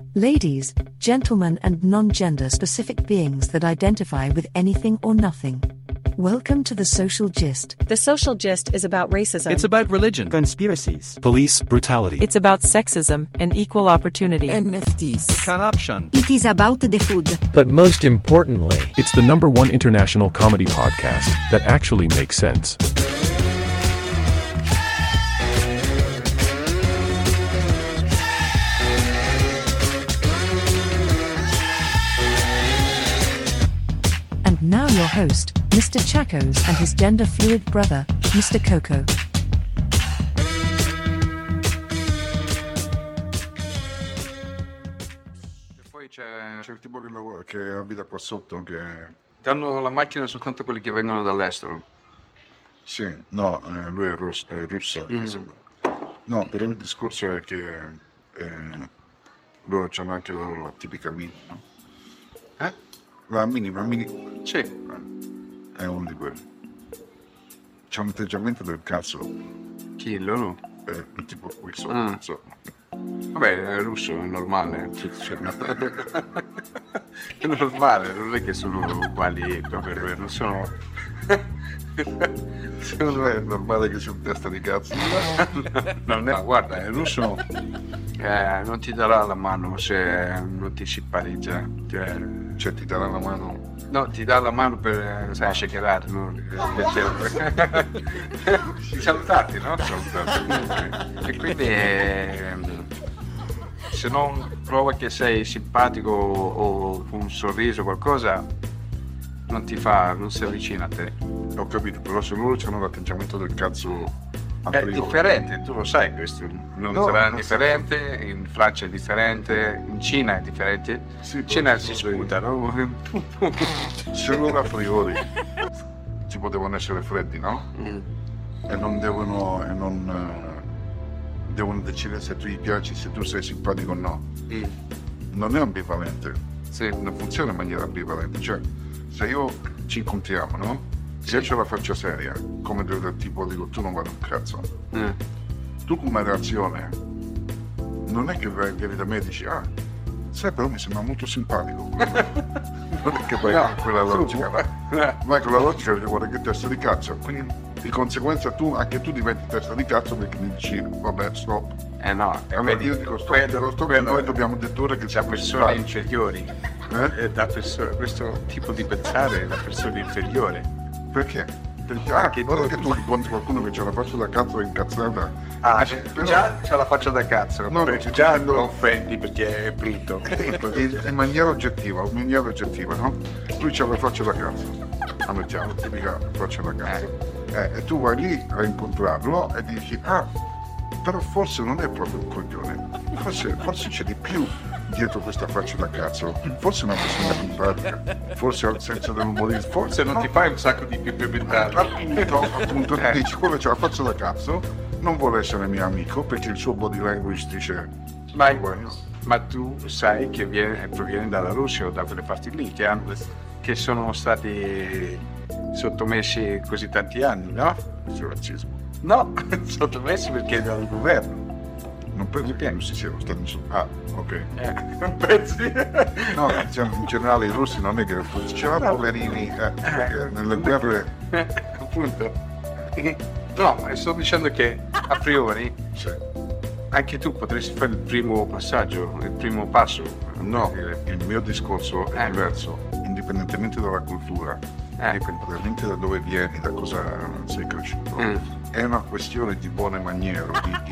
Ladies, gentlemen and non-gender specific beings that identify with anything or nothing. Welcome to The Social Gist. The Social Gist is about racism. It's about religion, conspiracies, police brutality. It's about sexism and equal opportunity. NFTs, corruption. It is about the food. But most importantly, it's the #1 international comedy podcast that actually makes sense. And now your host, Mr. Chacos, and his gender-fluid brother, Mr. Coco. E poi c'è il tipo che lavora, che abita qua sotto, che danno la macchina soltanto quelli che vengono dall'estero. Sì, no, lui è russo. No, però il discorso è che loro hanno anche la tipica mini, no? La mini? Sì. È uno di quelli. C'è un atteggiamento del cazzo. Chi, loro? Tipo qui sotto. Vabbè, è russo, è normale. È normale, non è che sono uguali proprio, non sono... Secondo me è normale che c'è un testa di cazzo. No, guarda, il russo non ti darà la mano se non ti simpatizza. Cioè ti darà la mano? No, ti dà la mano per, sai, shakerare, no? Salutarti, no? Salutarti. E quindi se non prova che sei simpatico o un sorriso o qualcosa, non si avvicina a te. Ho capito, però se loro hanno l'atteggiamento del cazzo è differente, tu lo sai questo. Non sarà differente, in Francia è differente, in Cina è differente. Sì, in Cina si sputa, no? Se loro a priori tipo devono essere freddi, no? E non devono decidere se tu gli piaci, se tu sei simpatico o no. Non è ambivalente. Sì. Non funziona in maniera ambivalente. Cioè, se io ci incontriamo, no? Se io ce la faccio seria, come del tipo dico tu non vado un cazzo. Tu come reazione non è che vieni da me e dici sai però mi sembra molto simpatico. Non è che vai con quella logica, vai con la logica di guarda che testa di cazzo. Quindi di conseguenza anche tu diventi testa di cazzo perché mi dici vabbè stop. No, allora io dico stop, noi dobbiamo dedurre che c'è persone inferiori. Questo tipo di pensare è la persona inferiore. Perché? Perché tu incontri qualcuno che ce la faccia da cazzo incazzata. Però... già ce la faccia da cazzo. No, già lo offendi perché è brutto. In maniera oggettiva, no? Lui ce la faccia da cazzo. Ammettiamo, tipica faccia da cazzo. E tu vai lì a incontrarlo e dici però forse non è proprio un coglione. Forse c'è di più dietro questa faccia da cazzo, forse è una persona simpatica, forse ha il senso dell'umorismo, forse non ti fai un sacco di più appunto dici quello c'ha la faccia da cazzo, non vuole essere mio amico perché il suo body language dice ma tu sai che proviene dalla Russia o da quelle parti lì che sono stati sottomessi così tanti anni, no? Questo è razzismo. No, sottomessi perché è dal governo. Non pensi che non si siano stati ok. Non pensi? No, in generale i russi non è che c'erano poverini nelle guerre. Appunto. No, ma sto dicendo che a priori anche tu potresti fare il primo passaggio, il primo passo. No, il mio discorso è diverso, indipendentemente dalla cultura, indipendentemente da dove vieni, da cosa sei cresciuto. È una questione di buone maniere, di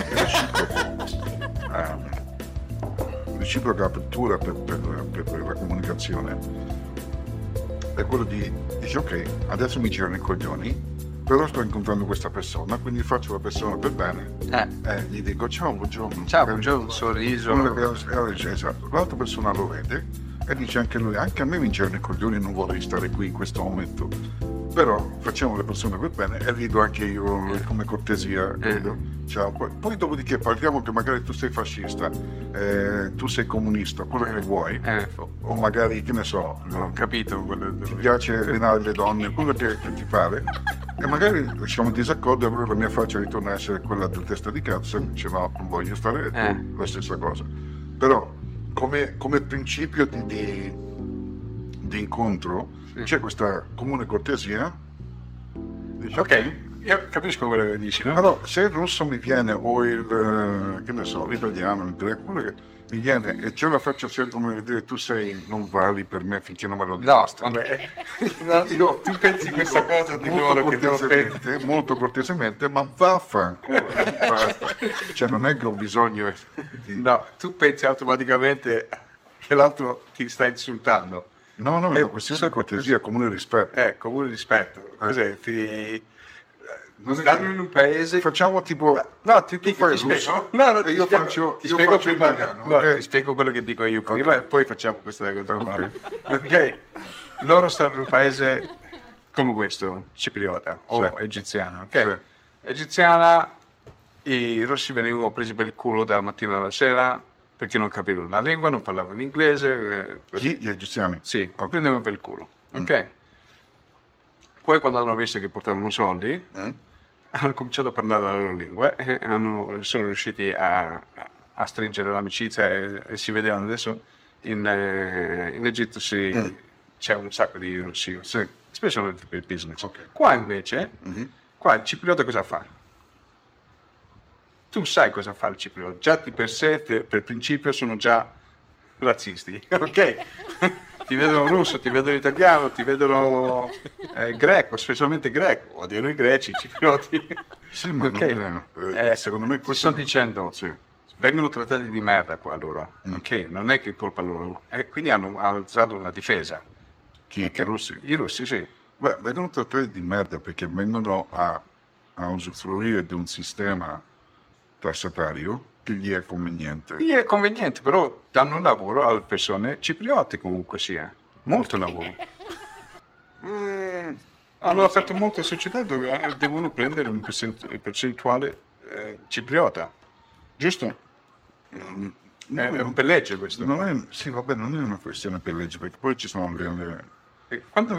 reciproca apertura per la comunicazione. È quello di dici ok, adesso mi girano i coglioni, però sto incontrando questa persona, quindi faccio la persona per bene. Gli dico ciao, buongiorno. Ciao, buongiorno, sorriso. Esatto. L'altra persona lo vede e dice anche lui, anche a me mi girano i coglioni, non vorrei stare qui in questo momento. Però facciamo le persone per bene e rido anche io come cortesia. Ciao. Poi dopodiché parliamo che magari tu sei fascista, tu sei comunista, quello che vuoi, o magari, che ne so, non ho capito, ti piace venare le donne, quello che ti pare, e magari siamo in disaccordo e allora la mia faccia ritorna a essere quella del testa di cazzo, dice no, non voglio fare, la stessa cosa. Però come principio di incontro c'è questa comune cortesia. Dici, Ok, io capisco quello che dici, no? allora, se il russo mi viene o il, che ne so, l'italiano, il greco, quello che mi viene e ce la faccio sempre come dire tu non vali per me finché non me lo No, dimostri. vabbè. No, tu pensi questa cosa di loro che devo pensare? Molto cortesemente, ma vaffanculo, basta. Cioè non è che ho bisogno di... No, tu pensi automaticamente che l'altro ti sta insultando. No, è una questione di cortesia, comune rispetto. Comune rispetto. Cos'è? Non è Stanno che- in un paese... Facciamo tipo... No, tu fai il spiego. russo No, e io faccio prima. l'italiano, No, ok? ti spiego quello che dico io prima e poi facciamo questa cosa. Ok. Ok, loro stanno in un paese come questo, cipriota o Sì. egiziana, ok? Sì. Egiziana, i rossi venivano presi per il culo dalla mattina alla sera perché non capivano la lingua, non parlavano inglese. Gli egiziani? Sì, Ok. prendevano per il culo, ok? Poi quando hanno visto che portavano soldi, hanno cominciato a parlare la loro lingua e sono riusciti a stringere l'amicizia e si vedevano adesso in Egitto c'è un sacco di russi, Sì. specialmente per il business. Ok. Qua invece, qua il cipriota cosa fa? Tu sai cosa fa il cipriota, già di per sé, per principio sono già razzisti, ok? Ti vedono russo, ti vedono italiano, ti vedono greco, specialmente greco, odiano i greci, i ciprioti. Sì, ma Ok. non è, secondo me Ti questo... sto dicendo, vengono trattati di merda qua loro, ok? Non è che è colpa loro. Quindi hanno alzato la difesa. Chi? I russi? I russi, sì. Beh, vengono trattati di merda perché vengono a usufruire di un sistema tassatario che gli è conveniente. Gli è conveniente, però danno lavoro alle persone cipriote comunque sia. Molto lavoro. Hanno aperto molte società dove devono prendere un percentuale cipriota. Giusto? È un per legge questo. Non è, sì, vabbè, non è una questione per legge, perché poi ci sono Quando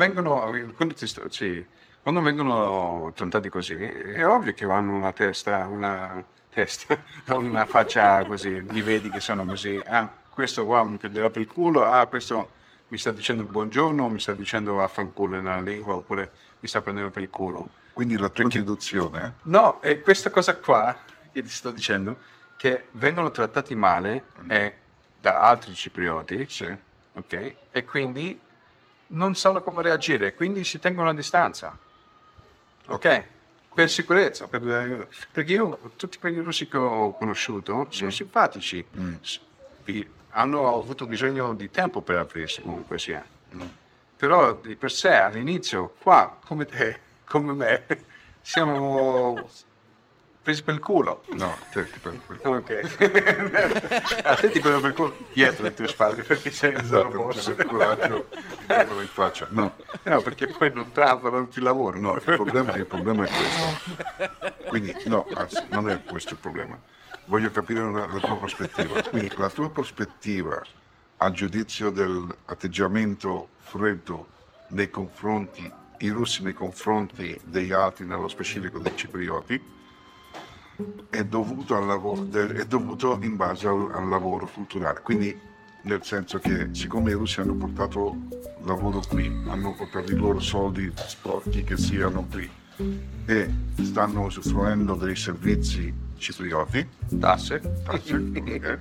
vengono trattati così, è ovvio che hanno una testa, una faccia così, li vedi che sono così, questo qua mi prenderà per il culo, questo mi sta dicendo buongiorno, mi sta dicendo vaffanculo nella lingua, oppure mi sta prendendo per il culo. Quindi la tua deduzione No, è questa cosa qua che ti sto dicendo, che vengono trattati male da altri ciprioti, ok? E quindi non sanno come reagire, quindi si tengono a distanza, ok? Per sicurezza, perché io, tutti quelli russi che ho conosciuto sono simpatici, hanno avuto bisogno di tempo per aprirsi comunque sia. Però di per sé all'inizio, qua, come te, come me, siamo presi per il culo. No, te ti prendo per Ok. A te ti prendo per il culo dietro le tue spalle perché sei esatto, c'è il coraggio in faccia. No, perché poi non non ti lavoro. no, il problema è questo. Quindi, no, anzi, non è questo il problema. Voglio capire la tua prospettiva. Quindi la tua prospettiva a giudizio dell'atteggiamento freddo nei confronti, i russi nei confronti degli altri, nello specifico dei ciprioti, è dovuto al lavoro, è dovuto in base al lavoro culturale. Quindi nel senso che siccome i russi hanno portato lavoro qui, hanno portato i loro soldi sporchi che siano qui e stanno usufruendo dei servizi ciprioti, Tasse. ok?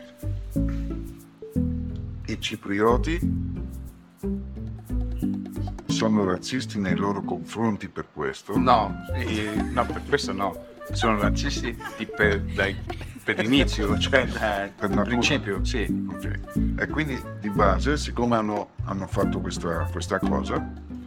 I ciprioti sono razzisti nei loro confronti per questo? No, per questo no. Sono razzisti per l'inizio, cioè Per dal natura. principio, sì. Ok. E quindi di base, siccome hanno fatto questa cosa,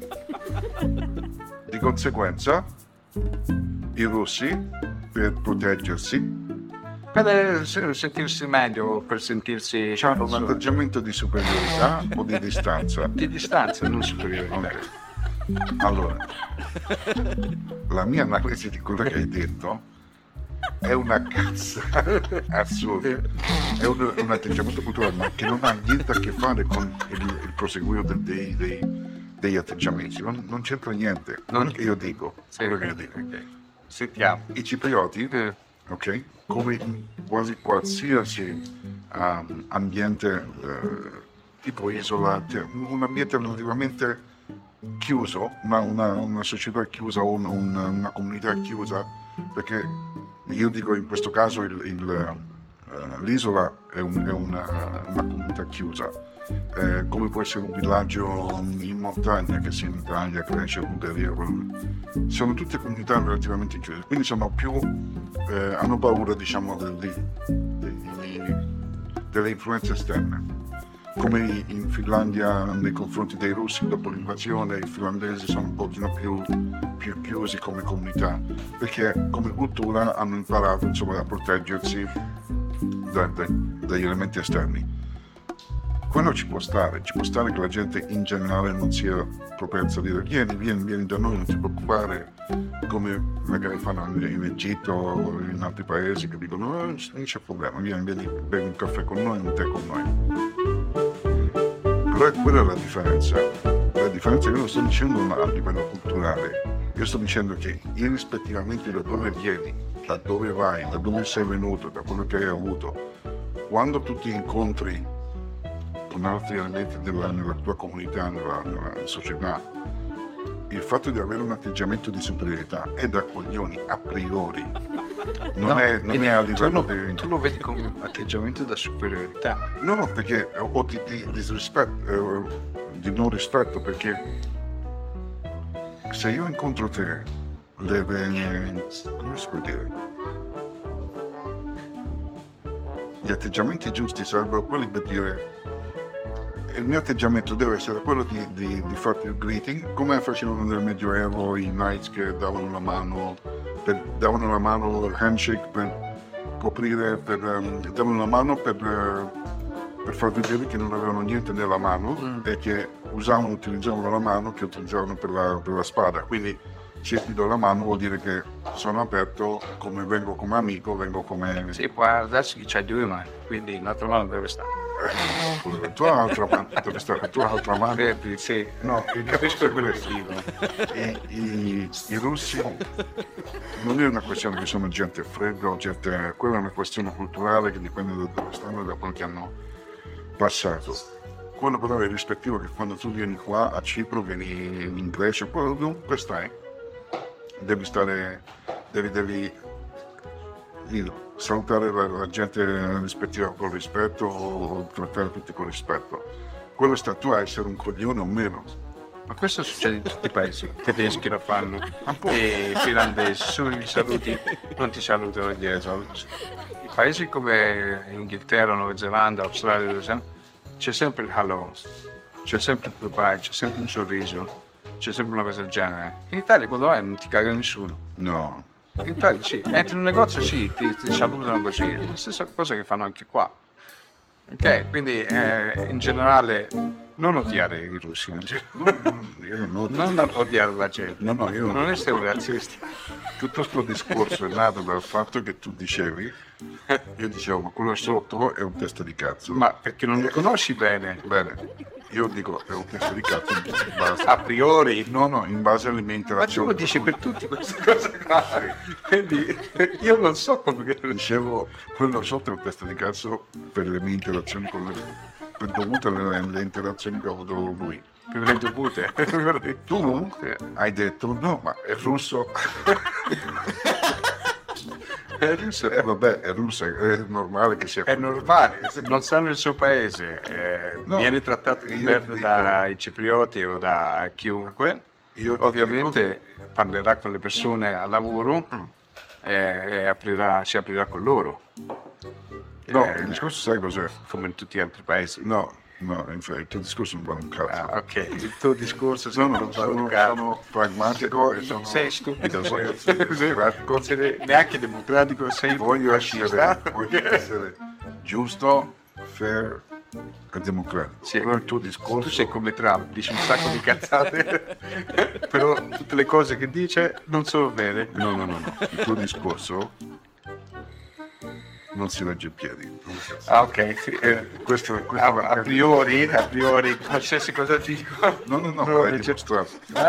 di conseguenza i russi, per proteggersi, Per sentirsi meglio, per sentirsi hanno un atteggiamento di superiorità o di distanza. di distanza, non superiorità. Allora, la mia analisi di quello che hai detto è una cazzata assurda. È un atteggiamento culturale, ma che non ha niente a che fare con il proseguire degli atteggiamenti. Non c'entra niente. Quello che io dico. Quello che io dico. Ok. Sentiamo. I ciprioti, ok, come in quasi qualsiasi ambiente tipo isola, un ambiente relativamente chiuso, ma una società chiusa o una comunità chiusa, perché io dico in questo caso l'isola è una comunità chiusa, come può essere un villaggio in montagna che sia in Italia, Grecia, Bulgaria, sono tutte comunità relativamente chiuse, quindi sono più hanno paura, diciamo, delle influenze esterne, come in Finlandia nei confronti dei russi dopo l'invasione. I finlandesi sono un pochino più chiusi come comunità, perché come cultura hanno imparato, insomma, a proteggersi dagli elementi esterni. Quello ci può stare che la gente in generale non sia propensa a dire vieni da noi, non ti preoccupare, come magari fanno in Egitto o in altri paesi che dicono non c'è problema, vieni, bevi un caffè con noi, un tè con noi. Però quella è la differenza. La differenza che io non sto dicendo a livello culturale, io sto dicendo che irrispettivamente da dove vieni, da dove vai, da dove sei venuto, da quello che hai avuto, quando tu ti incontri con altri elementi nella tua comunità, nella società, il fatto di avere un atteggiamento di superiorità è da coglioni a priori, non è a livello tu lo vedi come un atteggiamento da superiorità. No, perché o di disrispetto, di non rispetto, perché se io incontro te, come si può dire, gli atteggiamenti giusti sarebbero quelli per dire il mio atteggiamento deve essere quello di farti il greeting, come facevano nel Medioevo i knights che davano la mano, il handshake per coprire, davano la mano per far vedere che non avevano niente nella mano e che utilizzavano la mano che utilizzavano per la spada. Quindi se ti do la mano vuol dire che sono aperto, come vengo come amico, vengo come... Sì, può darsi che c'hai due mani, quindi l'altra mano deve stare. La tua altra mano deve stare, la tua altra mano. Sì. No, capisco quello è figo. I russi non è una questione che sono gente fredda o gente... Quella è una questione culturale che dipende da dove stanno e da quello che hanno passato. Quello però è rispettivo che quando tu vieni qua a Cipro, vieni in Grecia, dovunque stai, devi salutare la gente rispettiva con rispetto o trattare tutti con rispetto. Quello sta tu a essere un coglione o meno. Ma questo succede in tutti i paesi, i tedeschi lo fanno, e i finlandesi, sui saluti non ti salutano dietro. I paesi come Inghilterra, Nuova Zelanda, Australia, c'è sempre il hello, c'è sempre il goodbye, c'è sempre un sorriso, c'è sempre una cosa del genere. In Italia quando vai non ti caga nessuno. No. In Italia sì, entri in un negozio sì, ti salutano così, è la stessa cosa che fanno anche qua. Ok, quindi in generale non odiare i russi, non odiare la gente, non essere razzisti. Tutto questo discorso è nato dal fatto che tu dicevi, io dicevo, ma quello sotto è un testa di cazzo. Ma perché non lo conosci bene? Bene, io dico è un testa di cazzo a priori. No, in base alle mie interazioni. Ma tu lo dici per tutti queste cose qua, quindi io non so come... Dicevo, quello sotto è un testa di cazzo per le mie interazioni per dovute alle interazioni che ho avuto con lui. Per le dovute. Tu hai detto, no, ma è russo. È russo. Vabbè, è russo, è normale che sia. È normale, non sta nel suo paese, viene trattato di merda dai ciprioti o da chiunque. Ovviamente parlerà con le persone al lavoro e si aprirà con loro. No, il discorso sai cos'è? Come in tutti gli altri paesi. No, infatti il tuo discorso non va un cazzo. Ok, il tuo discorso sono pragmatico e sono... Sei stupido, sei neanche democratico, sei... Voglio essere giusto, fair e democratico. Sì. Però il tuo discorso... Tu sei come Trump, dici un sacco di cazzate, però tutte le cose che dice non sono vere. No, il tuo discorso non si legge in piedi. Ok, sì, questo a priori, qualsiasi cosa dico. No, è dimostrato.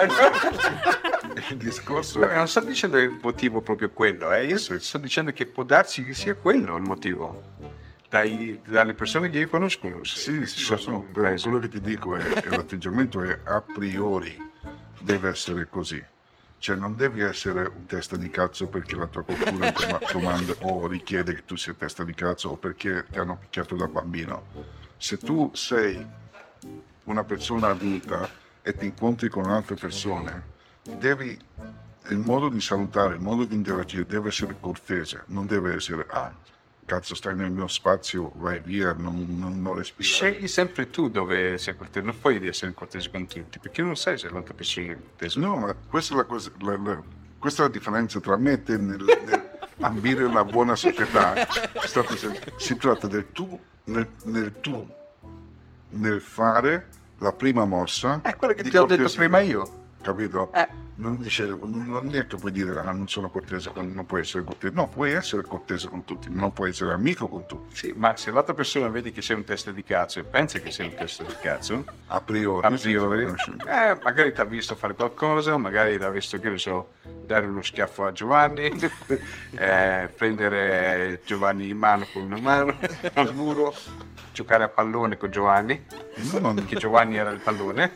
Il discorso No, non sto dicendo il motivo proprio quello, io sto dicendo che può darsi che sia quello il motivo. dalle persone che io conosco. Sì, quello che ti dico è l'atteggiamento è a priori deve essere così. Cioè non devi essere un testa di cazzo perché la tua cultura comanda o richiede che tu sia testa di cazzo o perché ti hanno picchiato da bambino. Se tu sei una persona adulta e ti incontri con altre persone, il modo di salutare, il modo di interagire deve essere cortese, non deve essere cazzo stai nel mio spazio, vai via, non respiri. Scegli sempre tu dove sei cortese, non puoi essere cortese con tutti, perché non sai se l'altra persona è cortese. No, ma questa è la cosa, questa è la differenza tra me e te nel ambire una buona società. Si tratta del tu, nel fare la prima mossa. È quello che ti ho detto prima io. Capito? Non è che puoi dire non sono cortese, non puoi essere cortese. No, puoi essere cortese con tutti, non puoi essere amico con tutti. Sì, ma se l'altra persona vede che sei un testa di cazzo e pensa che sei un testa di cazzo, a priori, magari ti ha visto fare qualcosa, magari ti ha visto, che ne so, dare uno schiaffo a Giovanni, prendere Giovanni in mano con una mano al muro, giocare a pallone con Giovanni, perché Giovanni era il pallone.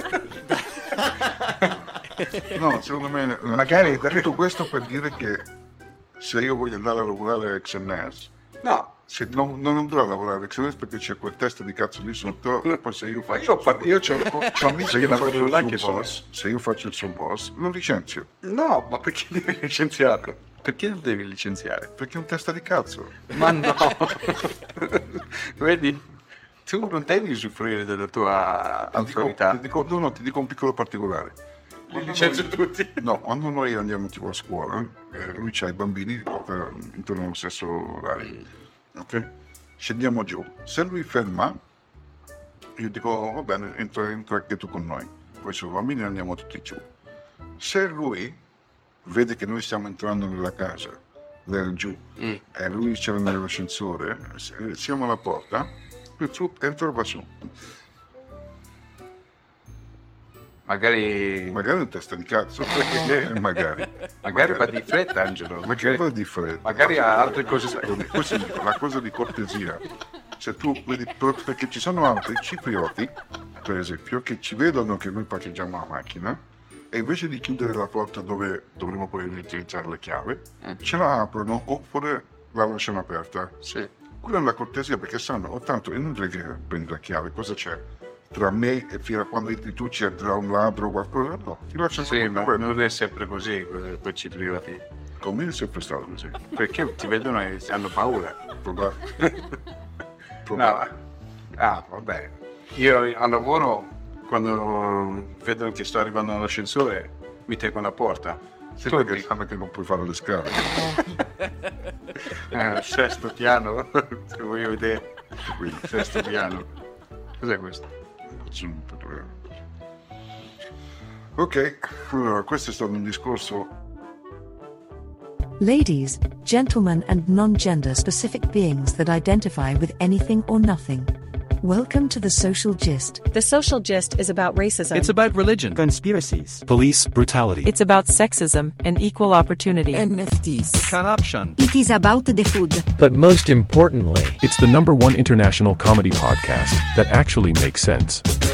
No, secondo me magari detto questo per dire che se io voglio andare a lavorare a XNS, no, se non andrò a lavorare a XNS perché c'è quel testa di cazzo lì sotto, poi se io faccio io c'ho amici che lavorano là che sono. Se io faccio il suo boss, lo licenzio. No, ma perché devi licenziarlo? Perché lo devi licenziare? Perché è un testa di cazzo. Ma no. Vedi? Tu non devi usufruire della tua autorità. Ti dico un piccolo particolare. Li licenzio tutti? No, quando noi andiamo tipo a scuola, lui c'ha i bambini intorno allo stesso orario. Ok? Scendiamo giù. Se lui ferma, io dico va bene, entra anche tu con noi. Poi sui bambini andiamo tutti giù. Se lui vede che noi stiamo entrando nella casa, giù, e lui c'era nell'ascensore, siamo alla porta, lui entra e va su. Magari un testa di cazzo, magari va di fretta, Angelo. Magari va di fretta. Magari ha altre cose. Questa è la cosa di cortesia. Se tu vedi, perché ci sono altri ciprioti, per esempio, che ci vedono che noi parcheggiamo la macchina e invece di chiudere la porta dove dovremmo poi utilizzare le chiavi, ce la aprono oppure la lasciano aperta. Sì. Quella è la cortesia perché sanno, tanto è inutile che prendi la chiave, cosa c'è? Tra me e fino a quando entri tu c'è tra un ladro o qualcosa, no, ti lasciano ma non è sempre così per ci privati. Con me è sempre stato così. Perché ti vedono e hanno paura. No. Vabbè. Io al lavoro, quando vedono che sto arrivando all'ascensore, mi tengo la porta. Sì, perché sanno che non puoi fare le scale. Sesto piano, se voglio vedere. Sesto piano. Cos'è questo? Ok, allora questo è stato un discorso. Ladies, gentlemen, and non-gender specific beings that identify with anything or nothing. Welcome to the Social Gist. The Social Gist is about racism. It's about religion, conspiracies, police brutality. It's about sexism and equal opportunity. NFTs, corruption. It is about the food. But most importantly, It's the #1 international comedy podcast that actually makes sense.